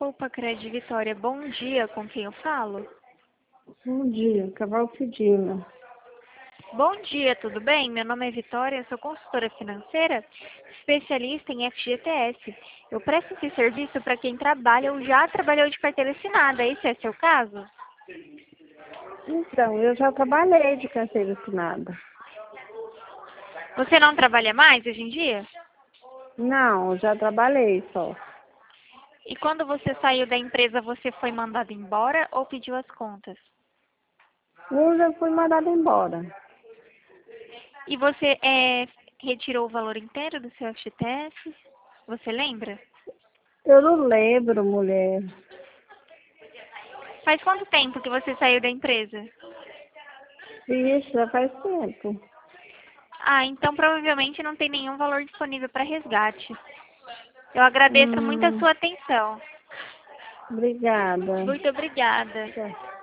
Desculpa, Cred Vitória. Bom dia, com quem eu falo? Bom dia, Cavalo Cidinha. Bom dia, tudo bem? Meu nome é Vitória, sou consultora financeira, especialista em FGTS. Eu presto esse serviço para quem trabalha ou já trabalhou de carteira assinada. Esse é seu caso? Então, eu já trabalhei de carteira assinada. Você não trabalha mais hoje em dia? Não, já trabalhei só. E quando você saiu da empresa, você foi mandado embora ou pediu as contas? Eu já fui mandada embora. E você retirou o valor inteiro do seu FGTS? Você lembra? Eu não lembro, mulher. Faz quanto tempo que você saiu da empresa? Vixe, já faz tempo. Ah, então provavelmente não tem nenhum valor disponível para resgate. Eu agradeço muito a Hum, sua atenção. obrigada. Muito obrigada. Tchau.